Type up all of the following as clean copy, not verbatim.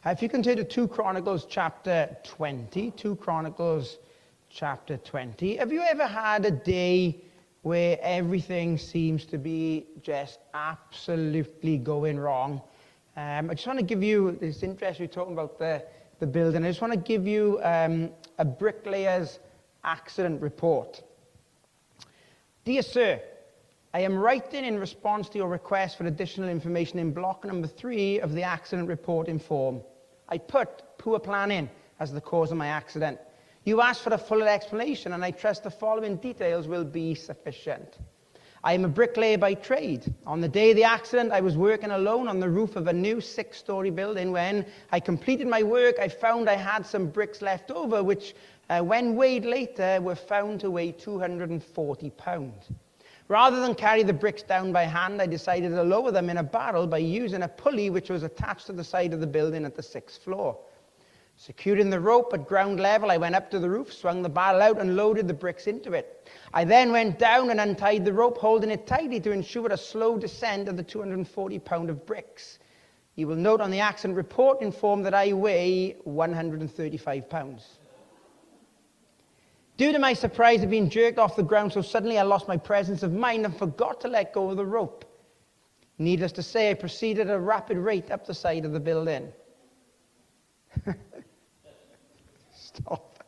If you can turn to 2 Chronicles chapter 20, 2 Chronicles chapter 20. Have you ever had a day where everything seems to be just absolutely going wrong? I just want to give you, it's interesting we're talking about the building. I just want to give you a bricklayer's accident report. Dear sir, I am writing in response to your request for additional information in block number 3 of the accident report in form. I put poor planning as the cause of my accident. You asked for a fuller explanation, and I trust the following details will be sufficient. I am a bricklayer by trade. On the day of the accident, I was working alone on the roof of a new 6-story building. When I completed my work, I found I had some bricks left over, which, when weighed later, were found to weigh 240 pounds. Rather than carry the bricks down by hand, I decided to lower them in a barrel by using a pulley which was attached to the side of the building at the 6th floor. Securing the rope at ground level, I went up to the roof, swung the barrel out, and loaded the bricks into it. I then went down and untied the rope, holding it tightly to ensure a slow descent of the 240 pound of bricks. You will note on the accident report in form that I weigh 135 pounds. Due to my surprise of being jerked off the ground so suddenly, I lost my presence of mind and forgot to let go of the rope. Needless to say, I proceeded at a rapid rate up the side of the building. Stop.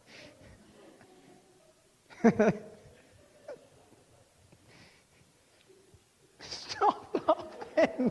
Stop laughing.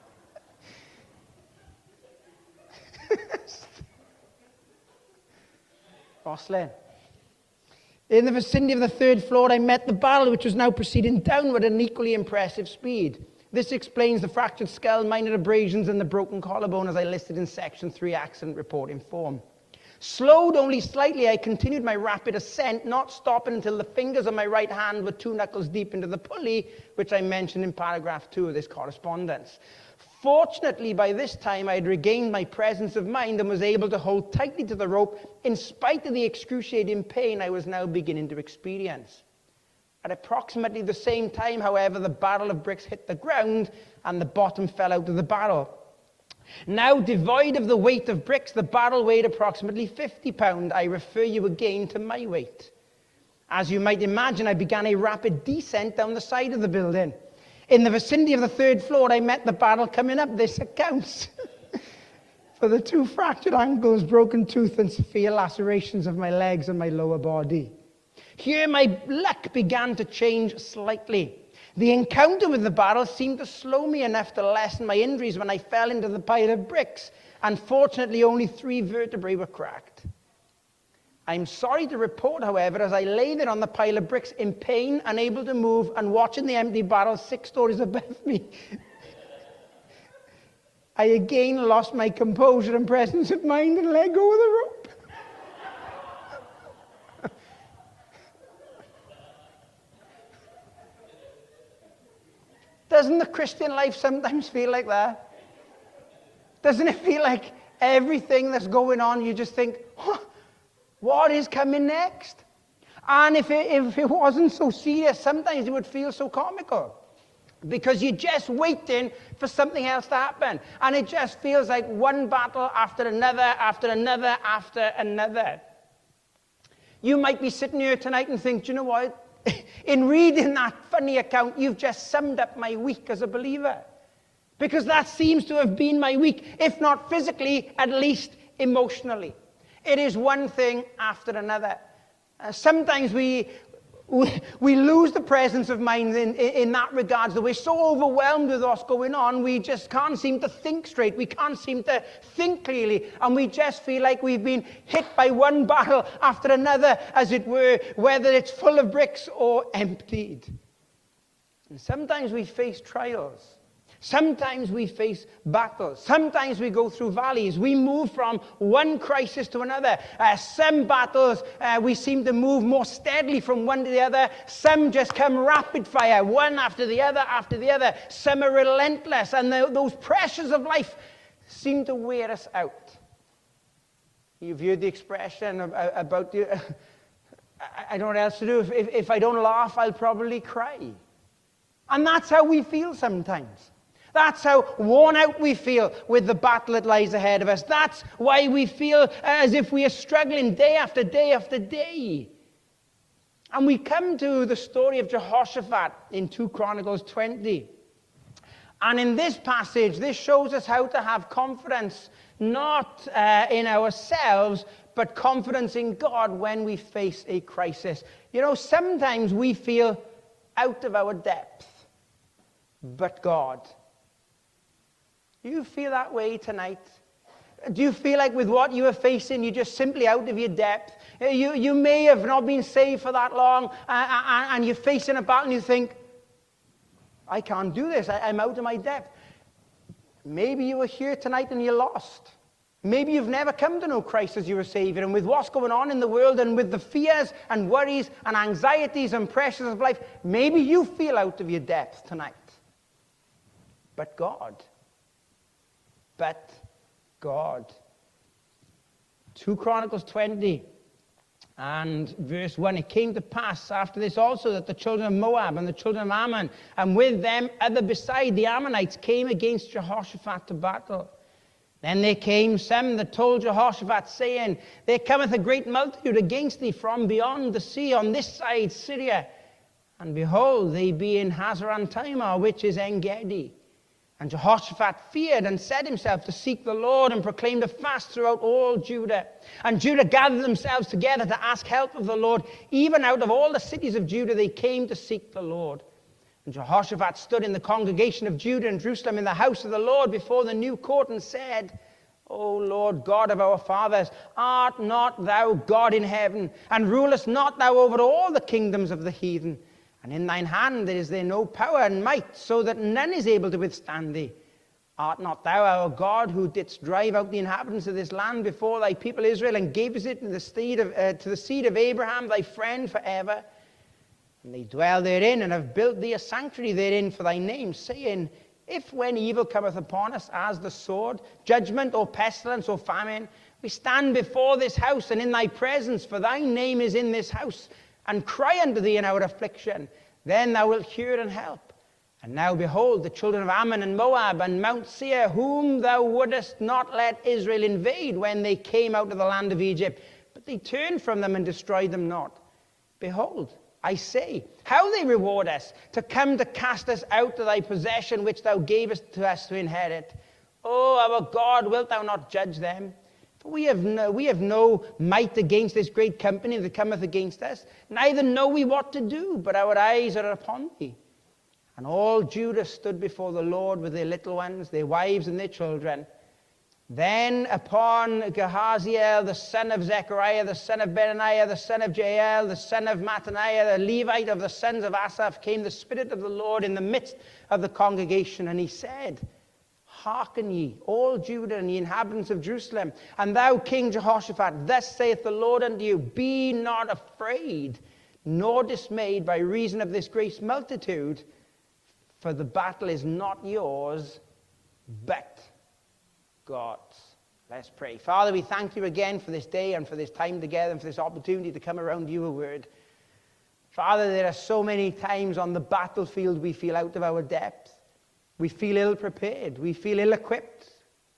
Roslyn. In the vicinity of the 3rd floor, I met the barrel, which was now proceeding downward at an equally impressive speed. This explains the fractured skull, minor abrasions, and the broken collarbone, as I listed in section 3 accident report in form. Slowed only slightly, I continued my rapid ascent, not stopping until the fingers of my right hand were 2 knuckles deep into the pulley, which I mentioned in paragraph 2 of this correspondence. Fortunately, by this time, I had regained my presence of mind and was able to hold tightly to the rope in spite of the excruciating pain I was now beginning to experience. At approximately the same time, however, the barrel of bricks hit the ground and the bottom fell out of the barrel. Now devoid of the weight of bricks, the barrel weighed approximately 50 pounds. I refer you again to my weight. As you might imagine, I began a rapid descent down the side of the building. In the vicinity of the 3rd floor, I met the barrel coming up. This accounts for the 2 fractured ankles, broken tooth, and severe lacerations of my legs and my lower body. Here, my luck began to change slightly. The encounter with the barrel seemed to slow me enough to lessen my injuries when I fell into the pile of bricks. Unfortunately, only 3 vertebrae were cracked. I'm sorry to report, however, as I lay there on the pile of bricks in pain, unable to move, and watching the empty barrel 6 stories above me, I again lost my composure and presence of mind and let go of the rope. Doesn't the Christian life sometimes feel like that? Doesn't it feel like everything that's going on, you just think, what is coming next? And if it wasn't so serious, sometimes it would feel so comical. Because you're just waiting for something else to happen. And it just feels like one battle after another, after another, after another. You might be sitting here tonight and think, do you know what? In reading that funny account, you've just summed up my week as a believer. Because that seems to have been my week, if not physically, at least emotionally. It is one thing after another. Sometimes we lose the presence of mind in that regard. That we're so overwhelmed with what's going on, we just can't seem to think straight. We can't seem to think clearly. And we just feel like we've been hit by one barrel after another, as it were, whether it's full of bricks or emptied. And sometimes we face trials. Sometimes we face battles. Sometimes we go through valleys. We move from one crisis to another. Some battles, we seem to move more steadily from one to the other. Some just come rapid fire, one after the other after the other. Some are relentless, and those pressures of life seem to wear us out. You've heard the expression about, I don't know what else to do. If I don't laugh, I'll probably cry. And that's how we feel sometimes. That's how worn out we feel with the battle that lies ahead of us. That's why we feel as if we are struggling day after day after day. And we come to the story of Jehoshaphat in 2 Chronicles 20. And in this passage, this shows us how to have confidence, not in ourselves, but confidence in God when we face a crisis. You know, sometimes we feel out of our depth, but God. Do you feel that way tonight? Do you feel like with what you are facing, you're just simply out of your depth? You may have not been saved for that long, and you're facing a battle and you think, I can't do this. I'm out of my depth. Maybe you were here tonight and you're lost. Maybe you've never come to know Christ as your Savior. And with what's going on in the world and with the fears and worries and anxieties and pressures of life, maybe you feel out of your depth tonight. But God. 2 Chronicles 20 and verse 1. It came to pass after this also that the children of Moab and the children of Ammon, and with them other beside the Ammonites, came against Jehoshaphat to battle. Then there came some that told Jehoshaphat, saying, There cometh a great multitude against thee from beyond the sea on this side Syria. And behold, they be in Hazaran Tamar, which is En-gedi. And Jehoshaphat feared and set himself to seek the Lord and proclaimed a fast throughout all Judah. And Judah gathered themselves together to ask help of the Lord. Even out of all the cities of Judah they came to seek the Lord. And Jehoshaphat stood in the congregation of Judah and Jerusalem in the house of the Lord before the new court and said, O Lord God of our fathers, art not thou God in heaven, and rulest not thou over all the kingdoms of the heathen? And in thine hand is there no power and might, so that none is able to withstand thee. Art not thou our God, who didst drive out the inhabitants of this land before thy people Israel, and gavest it to the seed of Abraham thy friend forever? And they dwell therein, and have built thee a sanctuary therein for thy name, saying, If when evil cometh upon us as the sword, judgment or pestilence or famine, we stand before this house and in thy presence, for thy name is in this house, and cry unto thee in our affliction, then thou wilt hear and help. And now behold, the children of Ammon and Moab and Mount Seir, whom thou wouldest not let Israel invade when they came out of the land of Egypt, but they turned from them and destroyed them not. Behold, I say, how they reward us, to come to cast us out of thy possession, which thou gavest to us to inherit. O our God, wilt thou not judge them? For we have no might against this great company that cometh against us, neither know we what to do, but our eyes are upon thee. And all Judah stood before the Lord with their little ones, their wives and their children. Then upon Gehaziel, the son of Zechariah, the son of Benaniah, the son of Jael, the son of Mattaniah, the Levite of the sons of Asaph, came the Spirit of the Lord in the midst of the congregation, and he said, Hearken ye, all Judah and the inhabitants of Jerusalem, and thou, King Jehoshaphat, thus saith the Lord unto you, Be not afraid, nor dismayed by reason of this great multitude, for the battle is not yours, but God's. Let's pray. Father, we thank you again for this day and for this time together and for this opportunity to come around your word. Father, there are so many times on the battlefield we feel out of our depth. We feel ill-prepared. We feel ill-equipped.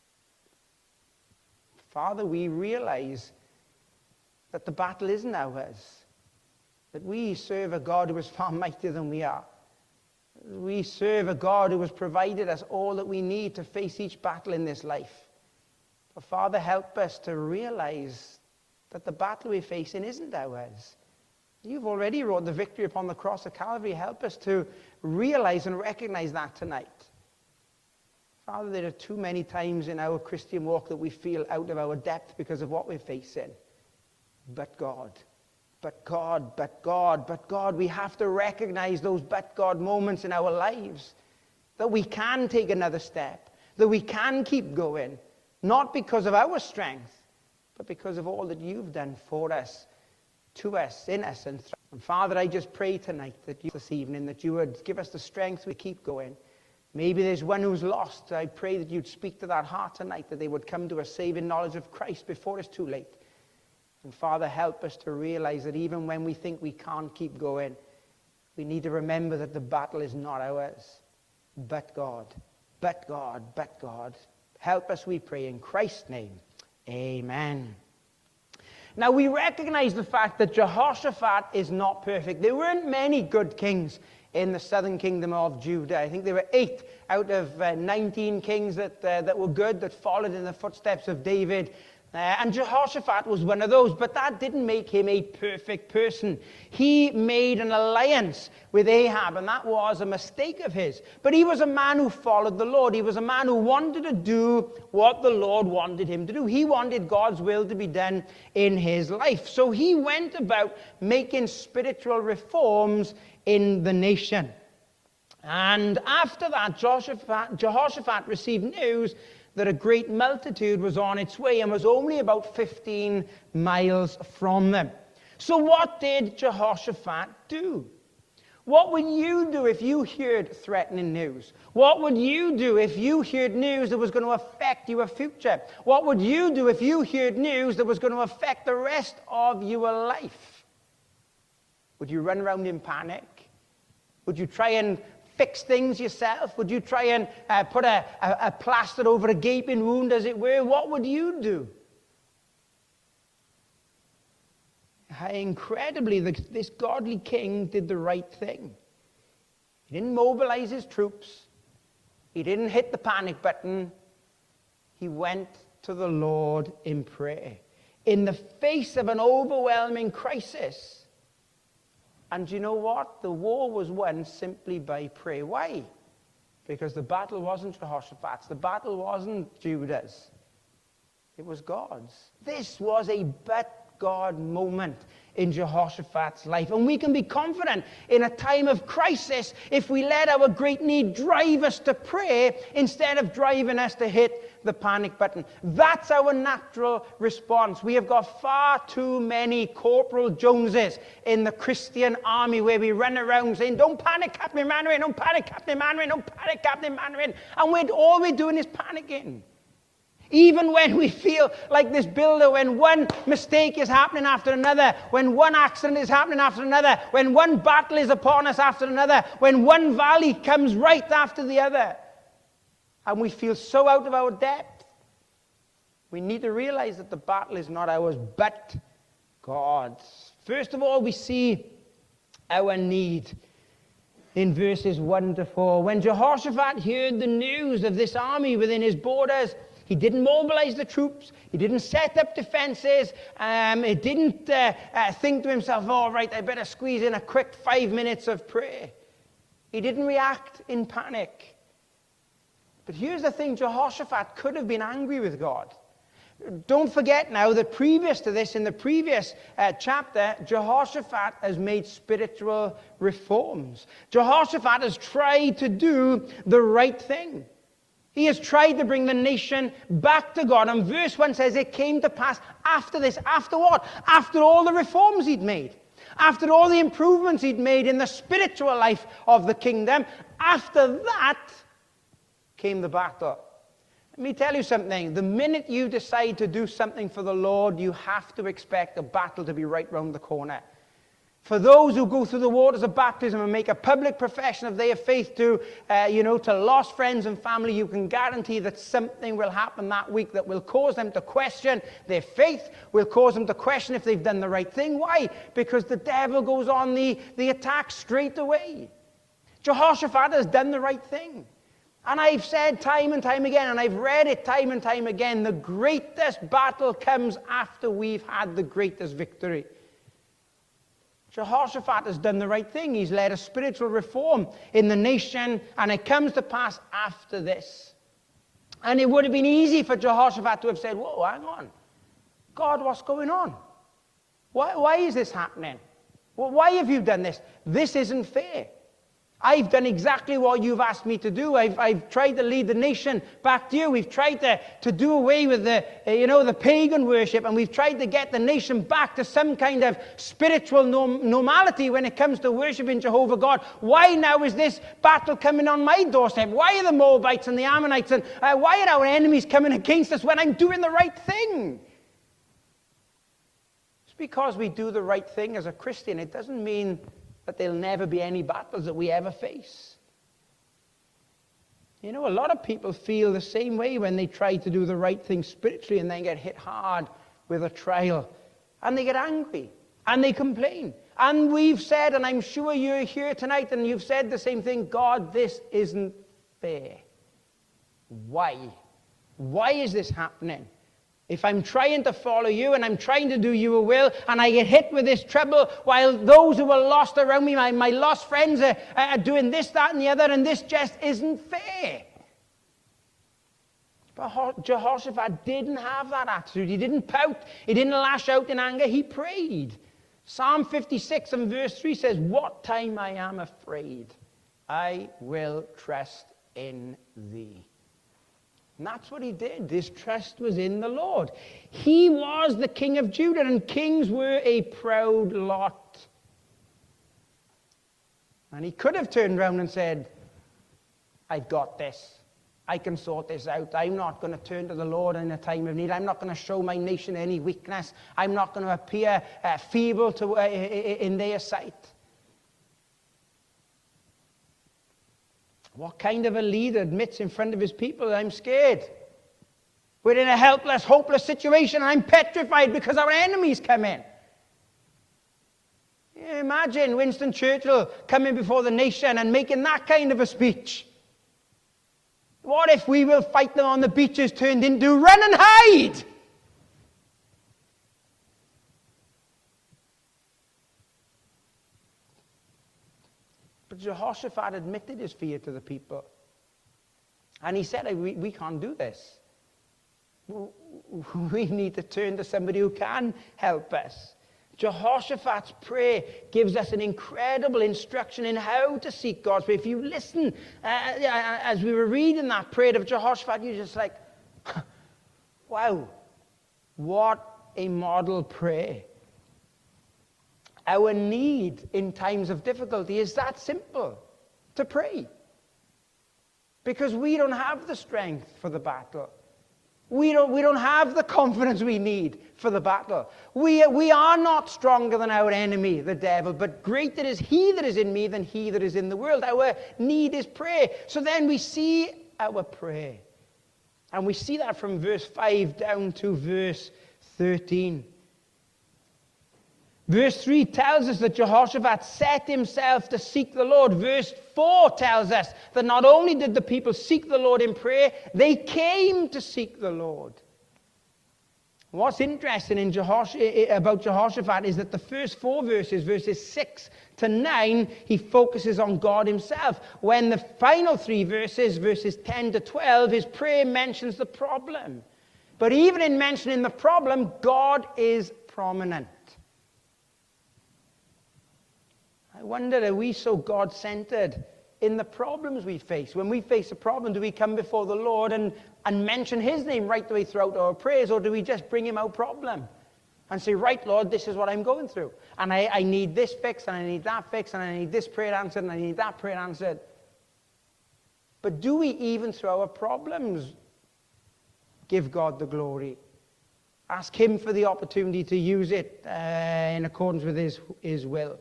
Father, we realize that the battle isn't ours, that we serve a God who is far mightier than we are. We serve a God who has provided us all that we need to face each battle in this life. But Father, help us to realize that the battle we're facing isn't ours. You've already wrought the victory upon the cross of Calvary. Help us to realize and recognize that tonight. Father, there are too many times in our Christian walk that we feel out of our depth because of what we're facing. But God, but God, but God, but God. We have to recognize those but God moments in our lives, that we can take another step, that we can keep going, not because of our strength, but because of all that you've done for us, to us, in us, and through. And Father, I just pray tonight that this evening, that you would give us the strength to keep going. Maybe there's one who's lost. I pray that you'd speak to that heart tonight, that they would come to a saving knowledge of Christ before it's too late. And Father, help us to realize that even when we think we can't keep going, we need to remember that the battle is not ours, but God. But God. Help us, we pray, in Christ's name. Amen. Now, we recognize the fact that Jehoshaphat is not perfect. There weren't many good kings in the southern kingdom of Judah. I think there were 8 out of 19 kings that were good, that followed in the footsteps of David. And Jehoshaphat was one of those, but that didn't make him a perfect person. He made an alliance with Ahab, and that was a mistake of his. But he was a man who followed the Lord. He was a man who wanted to do what the Lord wanted him to do. He wanted God's will to be done in his life. So he went about making spiritual reforms in the nation. And after that, Jehoshaphat received news that a great multitude was on its way and was only about 15 miles from them. So what did Jehoshaphat do? What would you do if you heard threatening news? What would you do if you heard news that was going to affect your future? What would you do if you heard news that was going to affect the rest of your life? Would you run around in panic? Would you try and fix things yourself? Would you try and put a plaster over a gaping wound, as it were? What would you do? Incredibly, this godly king did the right thing. He didn't mobilize his troops. He didn't hit the panic button. He went to the Lord in prayer in the face of an overwhelming crisis. And you know what? The war was won simply by prayer. Why? Because the battle wasn't Jehoshaphat's. The battle wasn't Judah's. It was God's. This was a but God moment in Jehoshaphat's life. And we can be confident in a time of crisis if we let our great need drive us to pray instead of driving us to hit the panic button. That's our natural response. We have got far too many Corporal Joneses in the Christian army where we run around saying, "Don't panic, Captain Mandarin, don't panic, Captain Mandarin, don't panic, Captain Mandarin." And all we're doing is panicking. Even when we feel like this builder, when one mistake is happening after another, when one accident is happening after another, when one battle is upon us after another, when one valley comes right after the other, and we feel so out of our depth, we need to realize that the battle is not ours, but God's. First of all, we see our need in verses 1 to 4. When Jehoshaphat heard the news of this army within his borders, he didn't mobilize the troops. He didn't set up defenses. He didn't think to himself, "All right, I better squeeze in a quick 5 minutes of prayer." He didn't react in panic. But here's the thing, Jehoshaphat could have been angry with God. Don't forget now that previous to this, in the previous chapter, Jehoshaphat has made spiritual reforms. Jehoshaphat has tried to do the right thing. He has tried to bring the nation back to God. And verse 1 says it came to pass after this. After what? After all the reforms he'd made. After all the improvements he'd made in the spiritual life of the kingdom. After that came the battle. Let me tell you something. The minute you decide to do something for the Lord, you have to expect a battle to be right round the corner. For those who go through the waters of baptism and make a public profession of their faith to lost friends and family, you can guarantee that something will happen that week that will cause them to question their faith, will cause them to question if they've done the right thing. Why? Because the devil goes on the attack straight away. Jehoshaphat has done the right thing. And I've said time and time again, and I've read it time and time again, the greatest battle comes after we've had the greatest victory. Jehoshaphat has done the right thing. He's led a spiritual reform in the nation, and it comes to pass after this. And it would have been easy for Jehoshaphat to have said, "Whoa, hang on. God, what's going on? Why is this happening? Well, why have you done this? This isn't fair. I've done exactly what you've asked me to do. I've tried to lead the nation back to you. We've tried to do away with the pagan worship, and we've tried to get the nation back to some kind of spiritual normality when it comes to worshiping Jehovah God. Why now is this battle coming on my doorstep? Why are the Moabites and the Ammonites and why are our enemies coming against us when I'm doing the right thing?" It's because we do the right thing as a Christian. It doesn't mean that there'll never be any battles that we ever face. You know, a lot of people feel the same way when they try to do the right thing spiritually and then get hit hard with a trial. And they get angry and they complain. And we've said, and I'm sure you're here tonight and you've said the same thing, God, this isn't fair. Why? Why is this happening? If I'm trying to follow you and I'm trying to do your will and I get hit with this trouble while those who are lost around me, my lost friends are doing this, that, and the other, and this just isn't fair. But Jehoshaphat didn't have that attitude. He didn't pout. He didn't lash out in anger. He prayed. Psalm 56 and verse 3 says, "What time I am afraid, I will trust in thee." And that's what he did. His trust was in the Lord. He was the king of Judah, and kings were a proud lot. And he could have turned around and said, I've got this. I can sort this out. I'm not going to turn to the Lord in a time of need. I'm not going to show my nation any weakness. I'm not going to appear feeble in their sight. What kind of a leader admits in front of his people, I'm scared? We're in a helpless, hopeless situation, and I'm petrified because our enemies come in. Imagine Winston Churchill coming before the nation and making that kind of a speech. What if we will fight them on the beaches turned into run and hide? But Jehoshaphat admitted his fear to the people. And he said, we can't do this. We need to turn to somebody who can help us. Jehoshaphat's prayer gives us an incredible instruction in how to seek God's prayer. If you listen, as we were reading that prayer of Jehoshaphat, you're just like, wow, what a model prayer. Our need in times of difficulty is that simple, to pray. Because we don't have the strength for the battle. We don't have the confidence we need for the battle. We are not stronger than our enemy, the devil, but greater is he that is in me than he that is in the world. Our need is prayer. So then we see our prayer. And we see that from verse 5 down to verse 13. Verse 3 tells us that Jehoshaphat set himself to seek the Lord. Verse 4 tells us that not only did the people seek the Lord in prayer, they came to seek the Lord. What's interesting about Jehoshaphat is that the first 4 verses, verses 6 to 9, he focuses on God himself. When the final 3 verses, verses 10 to 12, his prayer mentions the problem. But even in mentioning the problem, God is prominent. I wonder, are we so God-centered in the problems we face? When we face a problem, do we come before the Lord and mention his name right the way throughout our prayers, or do we just bring him our problem and say, right, Lord, this is what I'm going through, and I need this fixed, and I need that fixed, and I need this prayer answered, and I need that prayer answered? But do we, even through our problems, give God the glory? Ask him for the opportunity to use it in accordance with his will.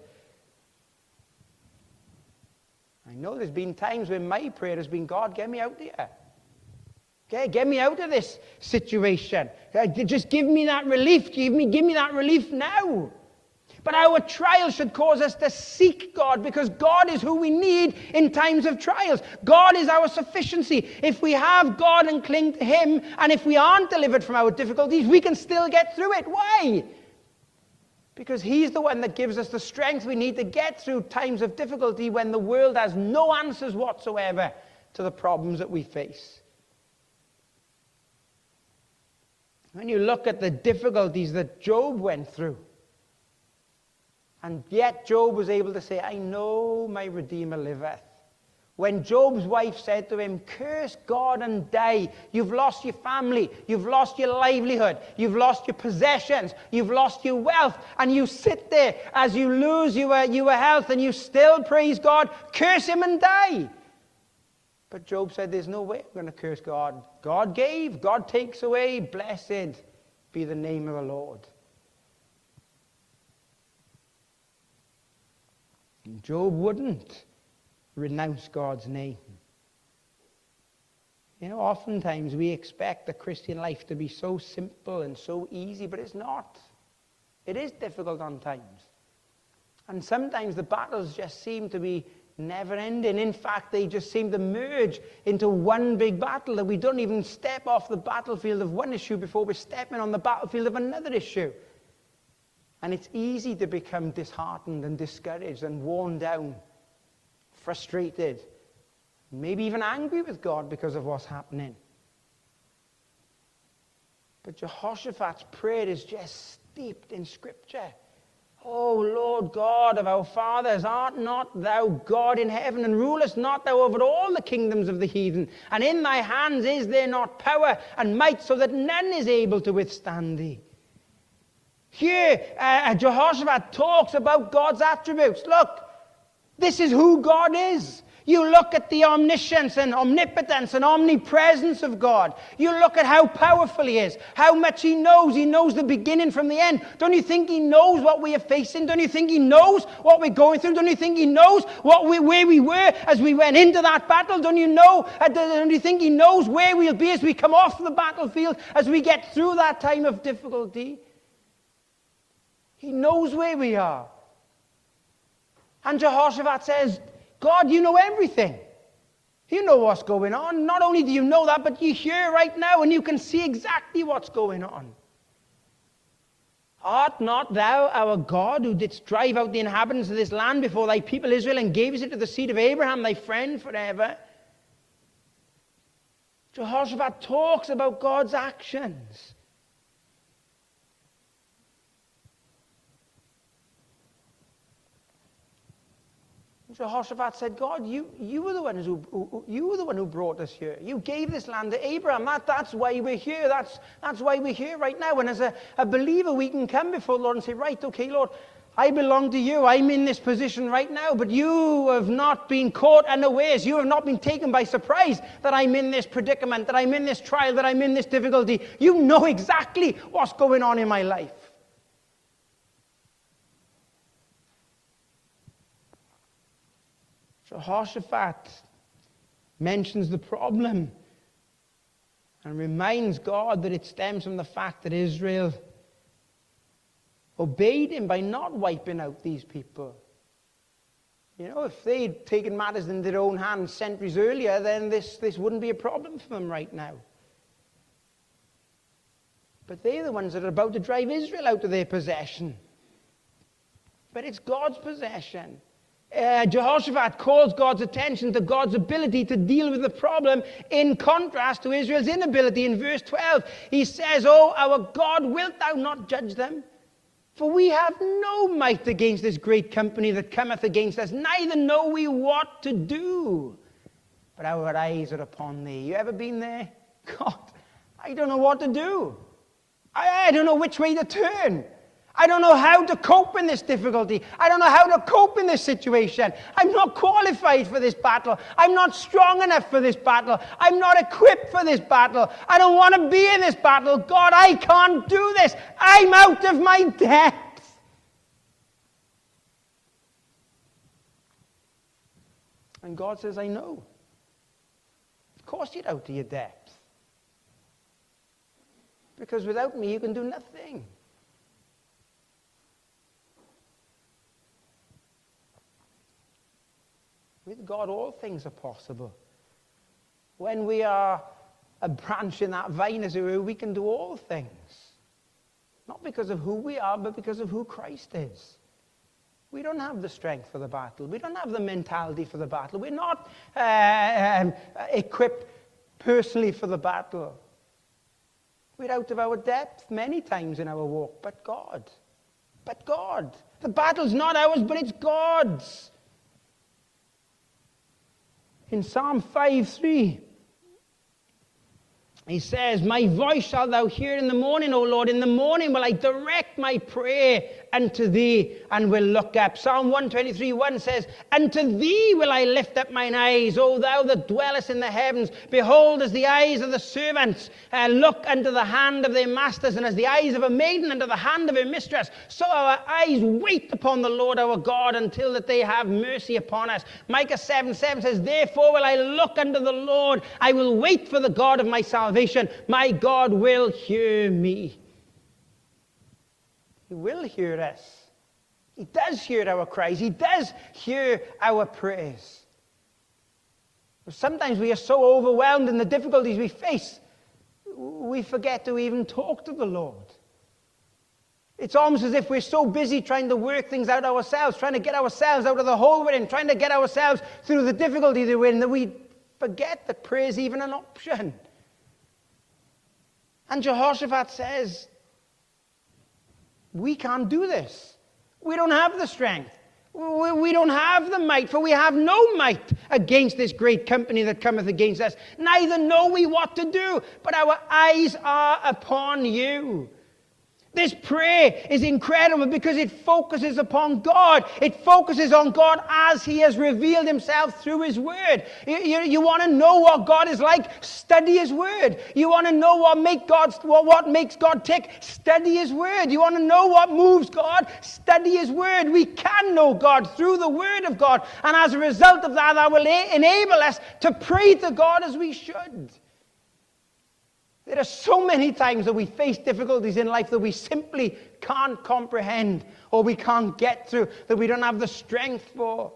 I know there's been times when my prayer has been, God, get me out of here. Okay, get me out of this situation. Just give me that relief. Give me that relief now. But our trials should cause us to seek God, because God is who we need in times of trials. God is our sufficiency. If we have God and cling to him, and if we aren't delivered from our difficulties, we can still get through it. Why? Because he's the one that gives us the strength we need to get through times of difficulty when the world has no answers whatsoever to the problems that we face. When you look at the difficulties that Job went through, and yet Job was able to say, I know my Redeemer liveth. When Job's wife said to him, curse God and die. You've lost your family. You've lost your livelihood. You've lost your possessions. You've lost your wealth. And you sit there as you lose your health, and you still praise God. Curse him and die. But Job said, there's no way I'm going to curse God. God gave. God takes away. Blessed be the name of the Lord. And Job wouldn't renounce God's name. You know, oftentimes we expect the Christian life to be so simple and so easy, but it's not. It is difficult on times. And sometimes the battles just seem to be never ending. In fact, they just seem to merge into one big battle, that we don't even step off the battlefield of one issue before we're stepping on the battlefield of another issue. And it's easy to become disheartened and discouraged and worn down, frustrated, maybe even angry with God because of what's happening. But Jehoshaphat's prayer is just steeped in Scripture. Oh, Lord God of our fathers, art not thou God in heaven, and rulest not thou over all the kingdoms of the heathen? And in thy hands is there not power and might, so that none is able to withstand thee? Here, Jehoshaphat talks about God's attributes. Look, this is who God is. You look at the omniscience and omnipotence and omnipresence of God. You look at how powerful he is, how much he knows. He knows the beginning from the end. Don't you think he knows what we are facing? Don't you think he knows what we're going through? Don't you think he knows where we were as we went into that battle? Don't you think he knows where we'll be as we come off the battlefield, as we get through that time of difficulty? He knows where we are. And Jehoshaphat says, God, you know everything. You know what's going on. Not only do you know that, but you're here right now and you can see exactly what's going on. Art not thou our God, who didst drive out the inhabitants of this land before thy people Israel, and gavest it to the seed of Abraham, thy friend, forever? Jehoshaphat talks about God's actions. Jehoshaphat said, God, you were the one who brought us here. You gave this land to Abraham. That's why we're here. That's why we're here right now. And as a believer, we can come before the Lord and say, right, okay, Lord, I belong to you. I'm in this position right now, but you have not been caught unawares. You have not been taken by surprise that I'm in this predicament, that I'm in this trial, that I'm in this difficulty. You know exactly what's going on in my life. Jehoshaphat mentions the problem and reminds God that it stems from the fact that Israel obeyed him by not wiping out these people. You know, if they'd taken matters in their own hands centuries earlier, then this wouldn't be a problem for them right now. But they're the ones that are about to drive Israel out of their possession. But it's God's possession. Jehoshaphat calls God's attention to God's ability to deal with the problem in contrast to Israel's inability. In verse 12, he says, "Oh, our God, wilt thou not judge them? For we have no might against this great company that cometh against us, neither know we what to do. But our eyes are upon thee." You ever been there? God, I don't know what to do. I don't know which way to turn. I don't know how to cope in this difficulty. I don't know how to cope in this situation. I'm not qualified for this battle. I'm not strong enough for this battle. I'm not equipped for this battle. I don't want to be in this battle. God, I can't do this. I'm out of my depth. And God says, I know. Of course you're out of your depth. Because without me, you can do nothing. With God, all things are possible. When we are a branch in that vine, as it were, we can do all things. Not because of who we are, but because of who Christ is. We don't have the strength for the battle. We don't have the mentality for the battle. We're not equipped personally for the battle. We're out of our depth many times in our walk, but God. But God. The battle's not ours, but it's God's. In Psalm 5:3, He says, my voice shalt thou hear in the morning, O Lord. In the morning will I direct my prayer unto thee, and will look up. Psalm 123:1 says, unto thee will I lift up mine eyes, O thou that dwellest in the heavens. Behold, as the eyes of the servants look unto the hand of their masters, and as the eyes of a maiden unto the hand of her mistress, so our eyes wait upon the Lord our God, until that they have mercy upon us. Micah 7:7 says, therefore will I look unto the Lord, I will wait for the God of my salvation. My God will hear me. He will hear us. He does hear our cries. He does hear our prayers. But sometimes we are so overwhelmed in the difficulties we face, we forget to even talk to the Lord. It's almost as if we're so busy trying to work things out ourselves, trying to get ourselves out of the hole we're in, trying to get ourselves through the difficulty that we're in, that we forget that prayer is even an option. And Jehoshaphat says, we can't do this. We don't have the strength. We don't have the might, for we have no might against this great company that cometh against us. Neither know we what to do, but our eyes are upon you. This prayer is incredible because it focuses upon God. It focuses on God as he has revealed himself through his word. You want to know what God is like? Study his word. You want to know what makes God tick? Study his word. You want to know what moves God? Study his word. We can know God through the word of God. And as a result of that will enable us to pray to God as we should. There are so many times that we face difficulties in life that we simply can't comprehend or we can't get through, that we don't have the strength for.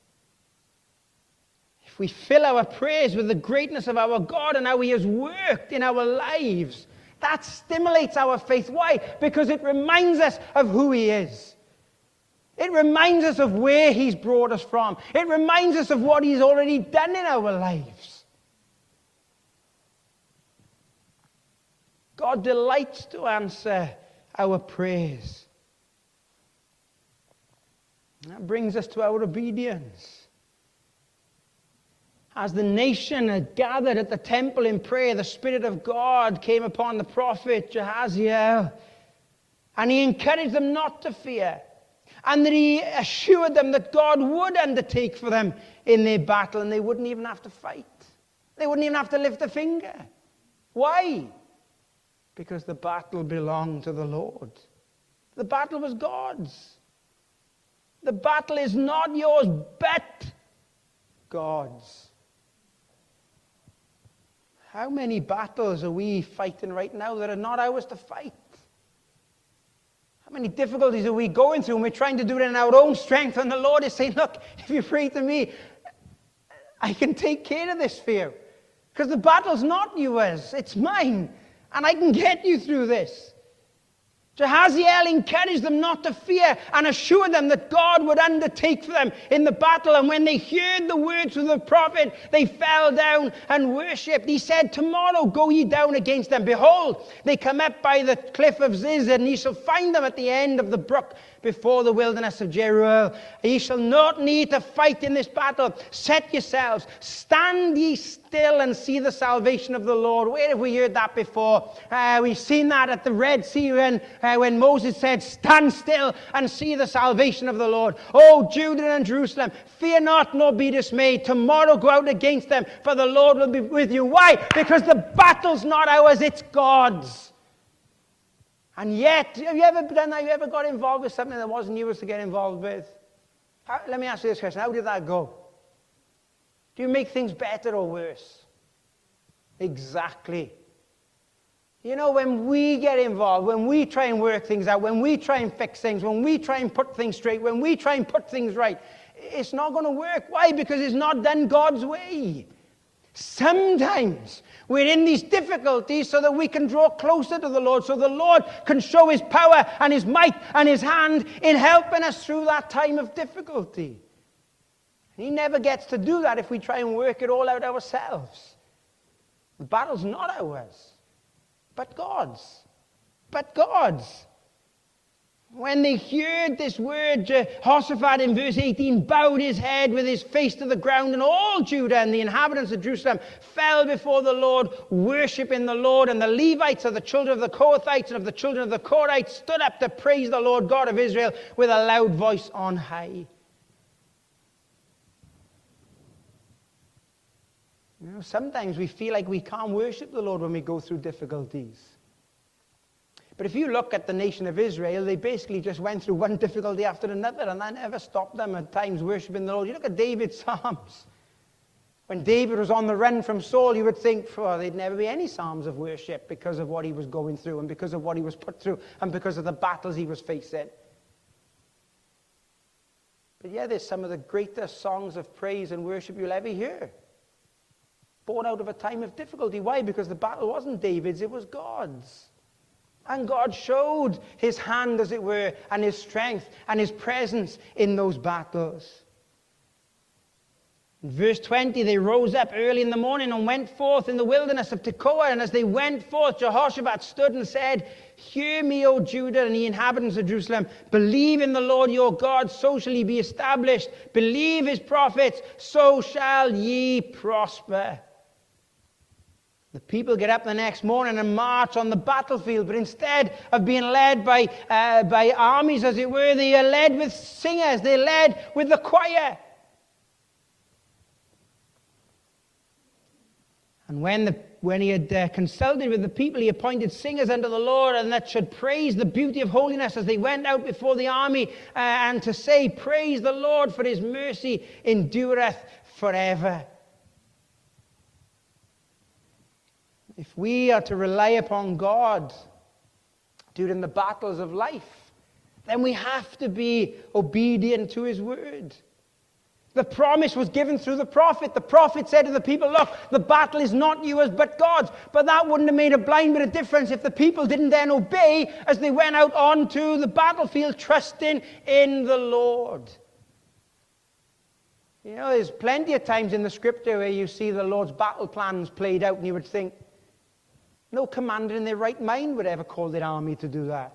If we fill our prayers with the greatness of our God and how he has worked in our lives, that stimulates our faith. Why? Because it reminds us of who he is. It reminds us of where he's brought us from. It reminds us of what he's already done in our lives. God delights to answer our prayers. That brings us to our obedience. As the nation had gathered at the temple in prayer, the Spirit of God came upon the prophet Jahaziel, and he encouraged them not to fear, and that he assured them that God would undertake for them in their battle, and they wouldn't even have to fight. They wouldn't even have to lift a finger. Why? Because the battle belonged to the Lord. The battle was God's. The battle is not yours, but God's. How many battles are we fighting right now that are not ours to fight? How many difficulties are we going through and we're trying to do it in our own strength, and the Lord is saying, look, if you pray to me, I can take care of this for you. Because the battle's not yours, it's mine. And I can get you through this. Jahaziel encouraged them not to fear and assured them that God would undertake for them in the battle. And when they heard the words of the prophet, they fell down and worshipped. He said, tomorrow go ye down against them. Behold, they come up by the cliff of Ziz, and ye shall find them at the end of the brook before the wilderness of Jeruel. Ye shall not need to fight in this battle. Set yourselves, stand ye still and see the salvation of the Lord. Where have we heard that before? We've seen that at the Red Sea when Moses said, stand still and see the salvation of the Lord. Oh, Judah and Jerusalem, fear not nor be dismayed. Tomorrow go out against them, for the Lord will be with you. Why? Because the battle's not ours, it's God's. And yet, have you ever got involved with something that wasn't yours to get involved with? Let me ask you this question. How did that go? Do you make things better or worse? Exactly. You know, when we get involved, when we try and work things out, when we try and fix things, when we try and put things straight, when we try and put things right, it's not going to work. Why? Because it's not done God's way. Sometimes we're in these difficulties so that we can draw closer to the Lord, so the Lord can show his power and his might and his hand in helping us through that time of difficulty. He never gets to do that if we try and work it all out ourselves. The battle's not ours, but God's. But God's. When they heard this word, Jehoshaphat in verse 18 bowed his head with his face to the ground, and all Judah and the inhabitants of Jerusalem fell before the Lord, worshiping the Lord. And the Levites of the children of the Kohathites and of the children of the Korhites stood up to praise the Lord God of Israel with a loud voice on high. You know, sometimes we feel like we can't worship the Lord when we go through difficulties. But if you look at the nation of Israel, they basically just went through one difficulty after another, and that never stopped them at times worshiping the Lord. You look at David's Psalms. When David was on the run from Saul, you would think, oh, there'd never be any psalms of worship because of what he was going through and because of what he was put through and because of the battles he was facing. But yeah, there's some of the greatest songs of praise and worship you'll ever hear. Born out of a time of difficulty. Why? Because the battle wasn't David's, it was God's. And God showed his hand, as it were, and his strength and his presence in those battles. In verse 20, they rose up early in the morning and went forth in the wilderness of Tekoa. And as they went forth, Jehoshaphat stood and said, "Hear me, O Judah and the inhabitants of Jerusalem. Believe in the Lord your God, so shall ye be established. Believe his prophets, so shall ye prosper." The people get up the next morning and march on the battlefield, but instead of being led by armies, as it were, they are led with singers. They're led with the choir. And when he had consulted with the people, he appointed singers unto the Lord, and that should praise the beauty of holiness as they went out before the army, and to say, "Praise the Lord, for his mercy endureth forever." If we are to rely upon God during the battles of life, then we have to be obedient to his word. The promise was given through the prophet. The prophet said to the people, look, the battle is not yours but God's. But that wouldn't have made a blind bit of difference if the people didn't then obey as they went out onto the battlefield, trusting in the Lord. You know, there's plenty of times in the scripture where you see the Lord's battle plans played out, and you would think, no commander in their right mind would ever call their army to do that.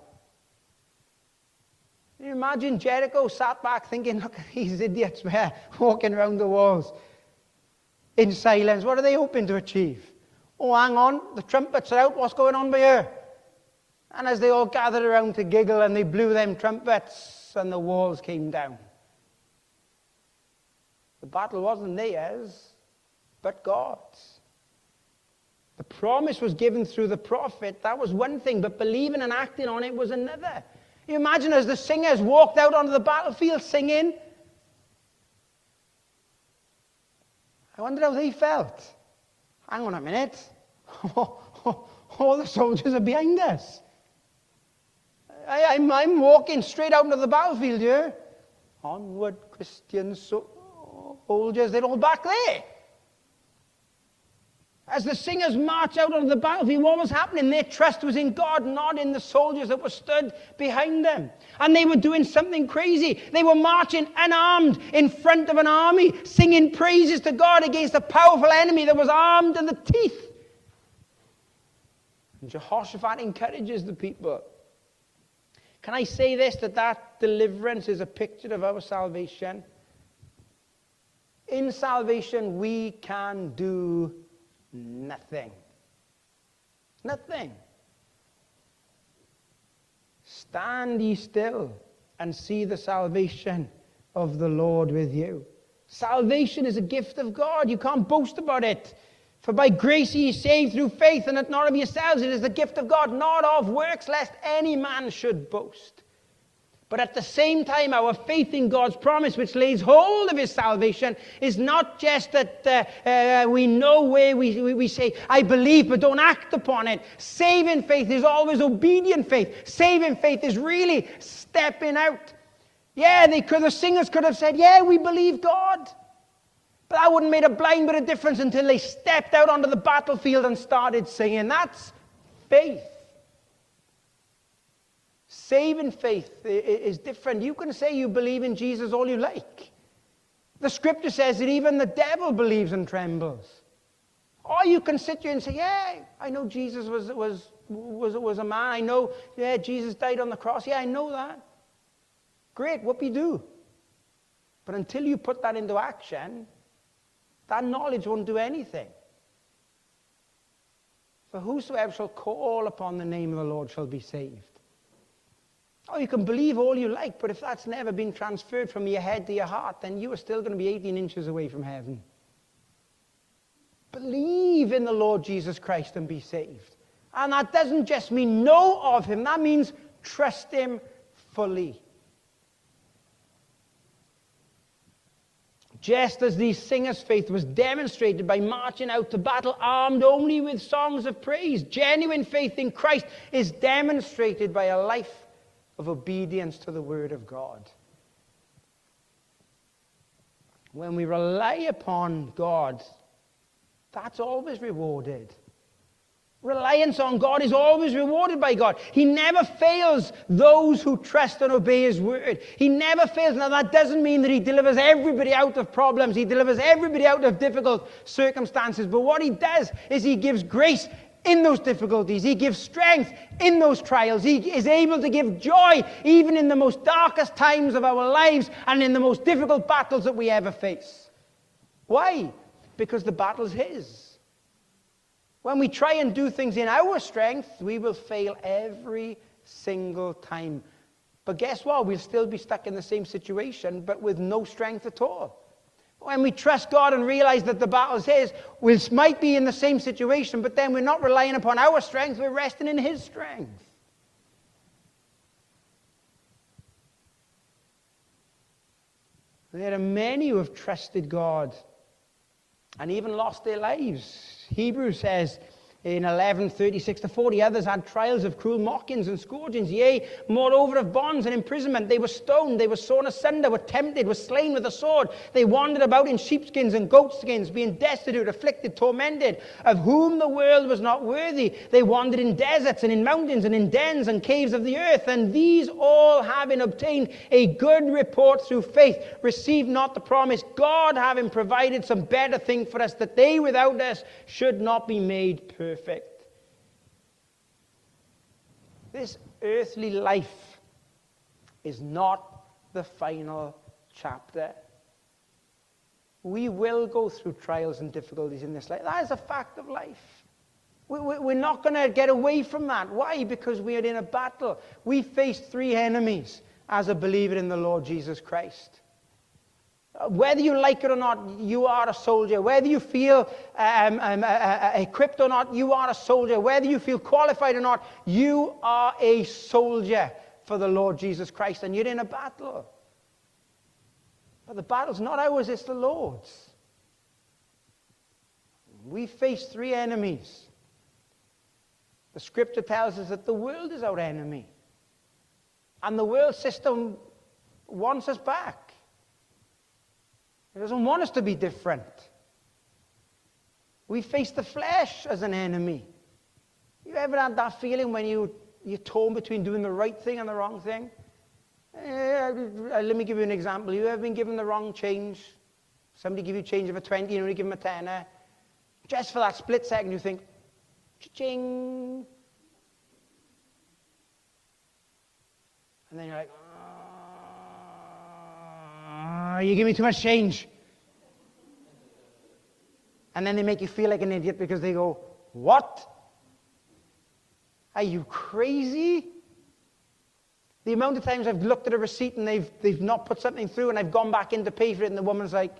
Can you imagine Jericho sat back thinking, look at these idiots there walking around the walls in silence. What are they hoping to achieve? Oh, hang on, the trumpets are out. What's going on by here? And as they all gathered around to giggle and they blew them trumpets and the walls came down. The battle wasn't theirs, but God's. The promise was given through the prophet. That was one thing, but believing and acting on it was another. You imagine as the singers walked out onto the battlefield singing. I wonder how they felt. Hang on a minute. All the soldiers are behind us. I'm walking straight out into the battlefield here. Onward, Christian soldiers, they're all back there. As the singers marched out onto the battlefield, what was happening? Their trust was in God, not in the soldiers that were stood behind them. And they were doing something crazy. They were marching unarmed in front of an army, singing praises to God against a powerful enemy that was armed to the teeth. And Jehoshaphat encourages the people. Can I say this, that deliverance is a picture of our salvation? In salvation, we can do nothing. Nothing. Stand ye still and see the salvation of the Lord with you. Salvation is a gift of God. You can't boast about it. For by grace ye are saved through faith, and that not of yourselves. It is the gift of God, not of works, lest any man should boast. But at the same time, our faith in God's promise, which lays hold of his salvation, is not just that we know where we say, I believe, but don't act upon it. Saving faith is always obedient faith. Saving faith is really stepping out. Yeah, the singers could have said, yeah, we believe God. But that wouldn't have made a blind bit of difference until they stepped out onto the battlefield and started singing. That's faith. Saving faith is different. You can say you believe in Jesus all you like. The scripture says that even the devil believes and trembles. Or you can sit here and say, yeah, I know Jesus was was a man. I know, yeah, Jesus died on the cross. Yeah, I know that. Great, what you do? But until you put that into action, that knowledge won't do anything. For whosoever shall call upon the name of the Lord shall be saved. Oh, you can believe all you like, but if that's never been transferred from your head to your heart, then you are still going to be 18 inches away from heaven. Believe in the Lord Jesus Christ and be saved. And that doesn't just mean know of him, that means trust him fully. Just as these singers' faith was demonstrated by marching out to battle armed only with songs of praise, genuine faith in Christ is demonstrated by a life of obedience to the Word of God. When we rely upon God, that's always rewarded. Reliance on God is always rewarded by God. He never fails those who trust and obey his word. He never fails. Now, that doesn't mean that he delivers everybody out of problems. He delivers everybody out of difficult circumstances. But what he does is he gives grace in those difficulties. He gives strength in those trials. He is able to give joy even in the most darkest times of our lives and in the most difficult battles that we ever face. Why? Because the battle's his. When we try and do things in our strength, we will fail every single time. But guess what? We'll still be stuck in the same situation, but with no strength at all. When we trust God and realize that the battle's his, we might be in the same situation, but then we're not relying upon our strength, we're resting in his strength. There are many who have trusted God and even lost their lives. Hebrews says in 11:36-40, others had trials of cruel mockings and scourgings, yea, moreover of bonds and imprisonment. They were stoned, they were sawn asunder, were tempted, were slain with a sword. They wandered about in sheepskins and goatskins, being destitute, afflicted, tormented, of whom the world was not worthy. They wandered in deserts and in mountains and in dens and caves of the earth. And these all, having obtained a good report through faith, received not the promise, God having provided some better thing for us, that they without us should not be made perfect. This earthly life is not the final chapter. We will go through trials and difficulties in this life. That is a fact of life. We're not going to get away from that. Why? Because we are in a battle. We face three enemies as a believer in the Lord Jesus Christ. Whether you like it or not, you are a soldier. Whether you feel equipped or not, you are a soldier. Whether you feel qualified or not, you are a soldier for the Lord Jesus Christ, and you're in a battle. But the battle's not ours, it's the Lord's. We face three enemies. The scripture tells us that the world is our enemy. And the world system wants us back. It doesn't want us to be different. We face the flesh as an enemy. You ever had that feeling when you're torn between doing the right thing and the wrong thing? Let me give you an example. You ever been given the wrong change? Somebody give you change of a 20, you only give them a tenner. Just for that split second you think, cha-ching. And then you're like, you give me too much change. And then they make you feel like an idiot because they go, what? Are you crazy? The amount of times I've looked at a receipt and they've not put something through and I've gone back in to pay for it and the woman's like,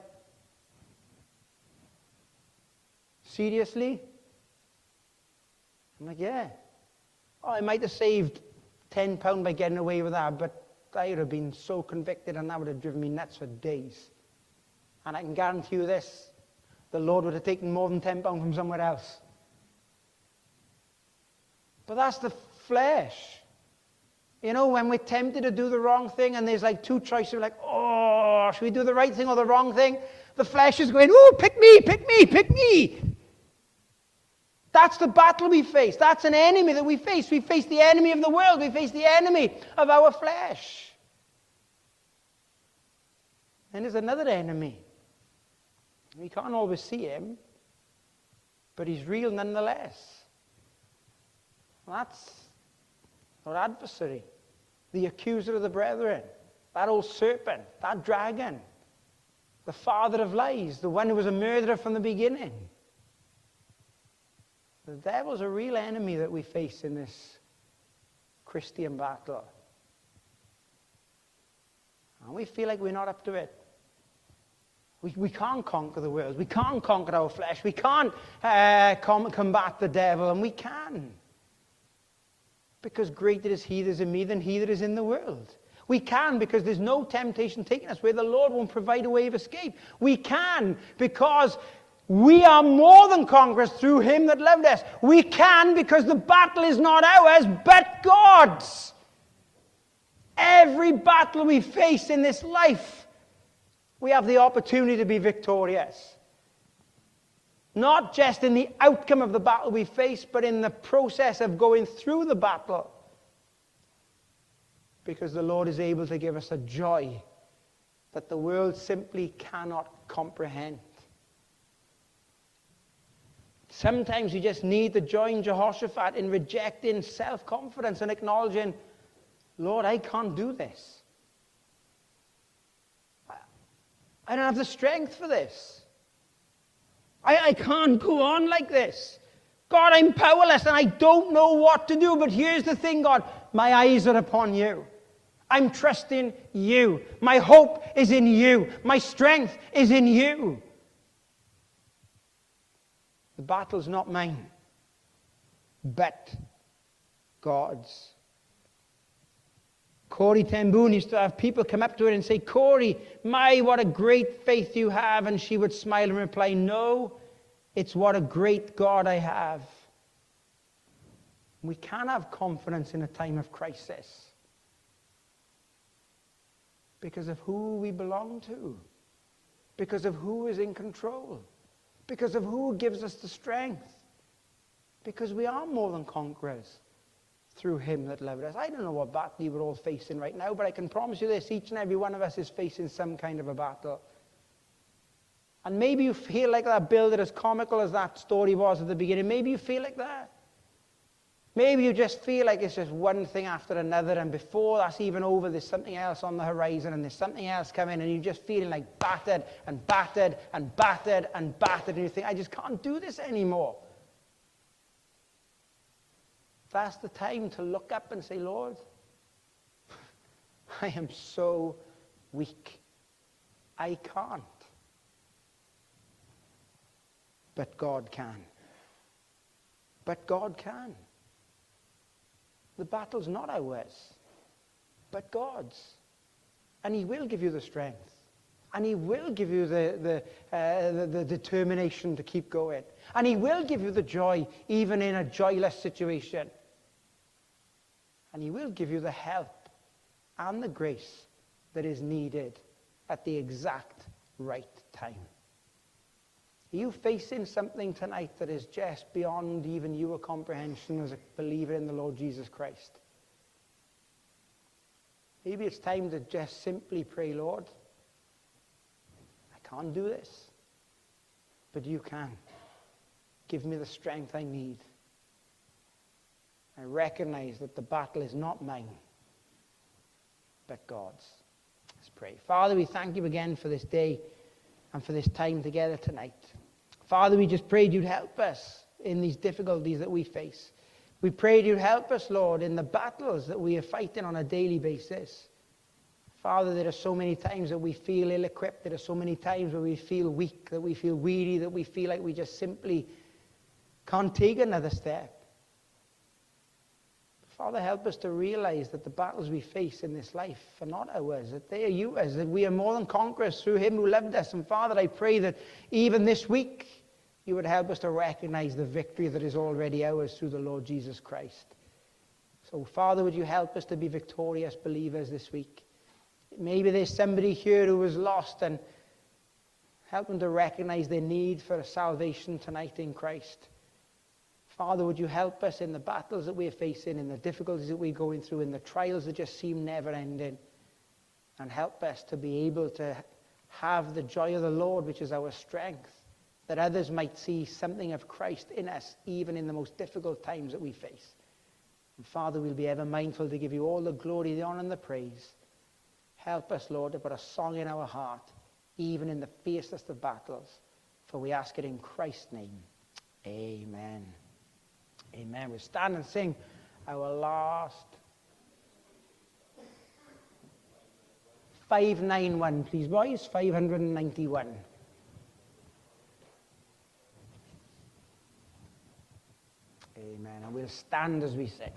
seriously? I'm like, yeah. Oh, I might have saved £10 by getting away with that, but I would have been so convicted and that would have driven me nuts for days. And I can guarantee you this, the Lord would have taken more than £10 from somewhere else. But that's the flesh. You know, when we're tempted to do the wrong thing and there's like two choices, we're like, oh, should we do the right thing or the wrong thing? The flesh is going, oh, pick me, pick me, pick me. That's the battle we face. That's an enemy that we face. We face the enemy of the world. We face the enemy of our flesh. And there's another enemy. We can't always see him, but he's real nonetheless. That's our adversary, the accuser of the brethren, that old serpent, that dragon, the father of lies, the one who was a murderer from the beginning. The devil's a real enemy that we face in this Christian battle. And we feel like we're not up to it. We can't conquer the world. We can't conquer our flesh. We can't combat the devil. And we can. Because greater is he that is in me than he that is in the world. We can because there's no temptation taking us where the Lord won't provide a way of escape. We can because we are more than conquerors through him that loved us. We can because the battle is not ours, but God's. Every battle we face in this life, we have the opportunity to be victorious. Not just in the outcome of the battle we face, but in the process of going through the battle. Because the Lord is able to give us a joy that the world simply cannot comprehend. Sometimes you just need to join Jehoshaphat in rejecting self-confidence and acknowledging, Lord, I can't do this. I don't have the strength for this. I can't go on like this. God, I'm powerless and I don't know what to do. But here's the thing, God. My eyes are upon you. I'm trusting you. My hope is in you. My strength is in you. The battle's not mine, but God's. Corrie ten Boom used to have people come up to her and say, Corrie, what a great faith you have. And she would smile and reply, no, it's what a great God I have. We can have confidence in a time of crisis because of who we belong to, because of who is in control, because of who gives us the strength, because we are more than conquerors through him that loved us. I don't know what battle you were all facing right now, but I can promise you this, each and every one of us is facing some kind of a battle. And maybe you feel like that, Bill, that as comical as that story was at the beginning, maybe you feel like that. Maybe you just feel like it's just one thing after another, and before that's even over, there's something else on the horizon, and there's something else coming, and you're just feeling like battered and battered and battered and battered, and you think, I just can't do this anymore. That's the time to look up and say, Lord, I am so weak. I can't. But God can. But God can. The battle's not ours, but God's. And he will give you the strength. And he will give you the determination to keep going. And he will give you the joy, even in a joyless situation. And he will give you the help and the grace that is needed at the exact right time. Are you facing something tonight that is just beyond even your comprehension as a believer in the Lord Jesus Christ? Maybe it's time to just simply pray, Lord, I can't do this, but you can. Give me the strength I need. I recognize that the battle is not mine, but God's. Let's pray. Father, we thank you again for this day and for this time together tonight. Father, we just prayed you'd help us in these difficulties that we face. We prayed you'd help us, Lord, in the battles that we are fighting on a daily basis. Father, there are so many times that we feel ill-equipped. There are so many times where we feel weak, that we feel weary, that we feel like we just simply can't take another step. Father, help us to realize that the battles we face in this life are not ours, that they are yours, that we are more than conquerors through him who loved us. And Father, I pray that even this week, you would help us to recognize the victory that is already ours through the Lord Jesus Christ. So, Father, would you help us to be victorious believers this week? Maybe there's somebody here who was lost, and help them to recognize their need for salvation tonight in Christ. Father, would you help us in the battles that we're facing, in the difficulties that we're going through, in the trials that just seem never-ending, and help us to be able to have the joy of the Lord, which is our strength, that others might see something of Christ in us, even in the most difficult times that we face. And Father, we'll be ever mindful to give you all the glory, the honor, and the praise. Help us, Lord, to put a song in our heart, even in the fiercest of battles. For we ask it in Christ's name. Amen. Amen. We'll stand and sing our last 591, please, boys. 591. Amen. And we'll stand as we sing.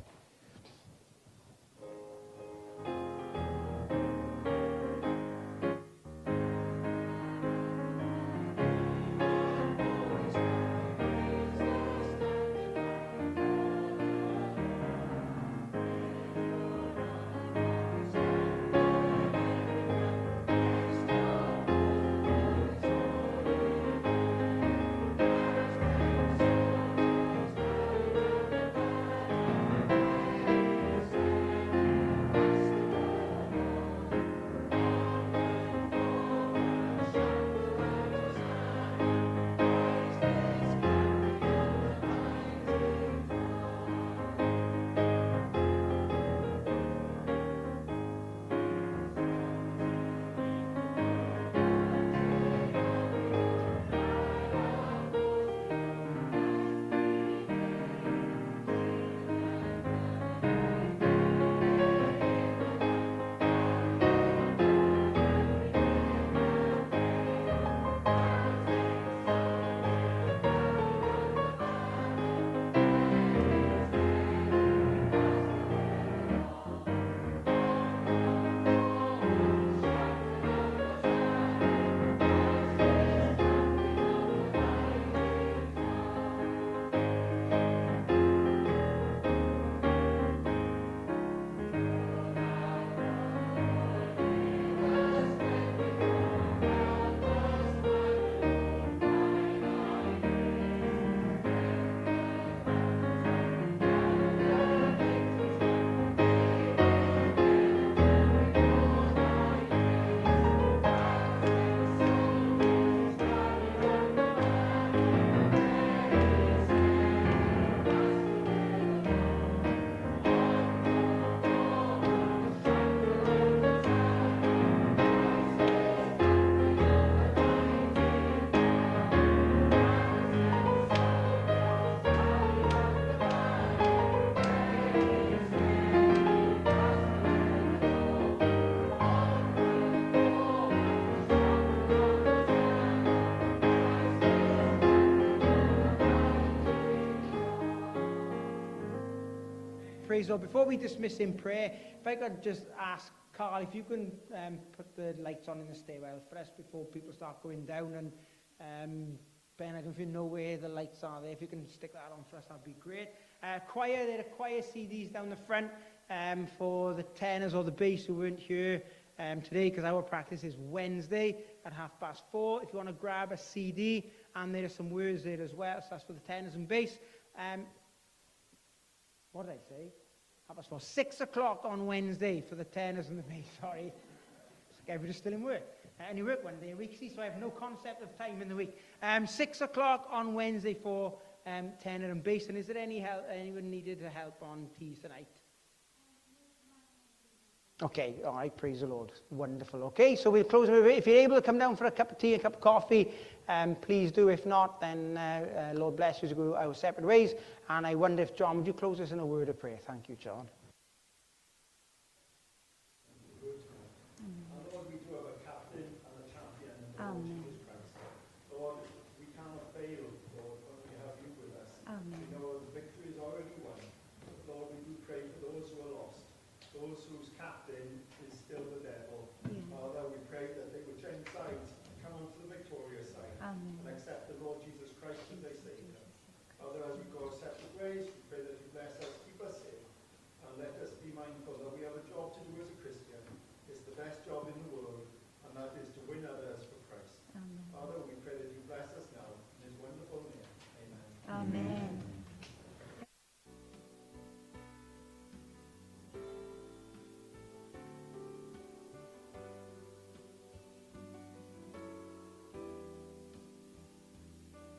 Praise the Lord. Before we dismiss in prayer, if I could just ask Carl if you can put the lights on in the stairwell for us before people start going down. And Ben, I don't know if you know where the lights are there. If you can stick that on for us, that'd be great. Choir, there are choir CDs down the front for the tenors or the bass who weren't here today, because our practice is Wednesday at 4:30. If you want to grab a CD, and there are some words there as well, so that's for the tenors and bass. What did I say? 4:30. 6 o'clock on Wednesday for the tenors and the bass. Sorry. Everybody's still in work. I only work one day a week, see, so I have no concept of time in the week. 6 o'clock on Wednesday for tenor and bass. And is there any help? Anyone needed help on keys tonight? Okay, all right, praise the Lord. Wonderful. Okay, so we'll close. If you're able to come down for a cup of tea, a cup of coffee, please do. If not, then Lord bless you to go our separate ways. And I wonder if, John, would you close us in a word of prayer? Thank you, John. Lord, we do have a captain and a champion in the Lord Jesus Christ. Lord, we cannot fail, Lord, when we have you with us. We know the victory is already won. Lord, we do pray for those who are lost, those whose captain is still the devil. Father, we pray that they would change sides and come onto the victorious side and accept the Lord Jesus Christ as their Savior. Father, as we go our separate ways, we pray that you bless us, keep us safe, and let us be mindful that we have a job to do as a Christian. It's the best job in the world, and that is to win others for Christ. Father, we pray that you bless us now in his wonderful name. Amen. Amen.